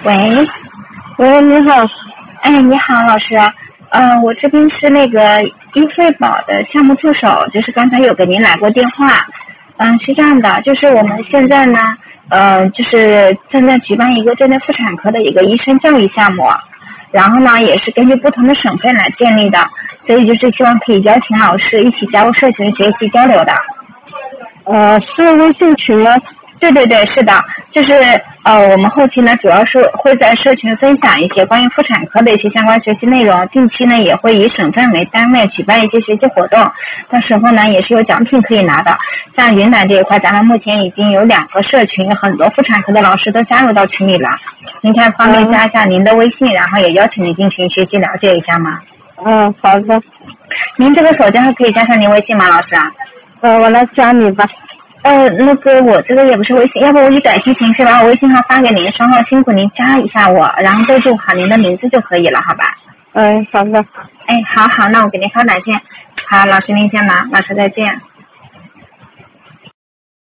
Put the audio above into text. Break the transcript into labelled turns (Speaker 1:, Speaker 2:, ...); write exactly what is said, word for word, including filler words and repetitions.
Speaker 1: 喂，
Speaker 2: 喂，你好。
Speaker 1: 哎，你好，老师。呃，我这边是那个易惠宝的项目助手，就是刚才有给您来过电话。嗯、呃，是这样的，就是我们现在呢，呃，就是正在举办一个针对妇产科的一个医生教育项目，然后呢，也是根据不同的省份来建立的，所以就是希望可以邀请老师一起加入社群学习交流的。
Speaker 2: 呃，是微信群吗？
Speaker 1: 对对对，是的，就是呃，我们后期呢，主要是会在社群分享一些关于妇产科的一些相关学习内容，定期呢也会以省份为单位举办一些学习活动，到时候呢也是有奖品可以拿的。像云南这一块，咱们目前已经有两个社群，很多妇产科的老师都加入到群里了。您看方便加一下您的微信，然后也邀请您进群学习了解一下吗？
Speaker 2: 嗯，好的。
Speaker 1: 您这个手机还可以加上您微信吗，老师啊？
Speaker 2: 呃，我来加你吧。
Speaker 1: 呃，那个我这个也不是微信，要不我以短信形式把我微信号发给您，稍后辛苦您加一下我，然后备注好您的名字就可以了，好吧？
Speaker 2: 嗯，好的。
Speaker 1: 哎，好好，那我给您发短信。好，老师您先忙，老师再见。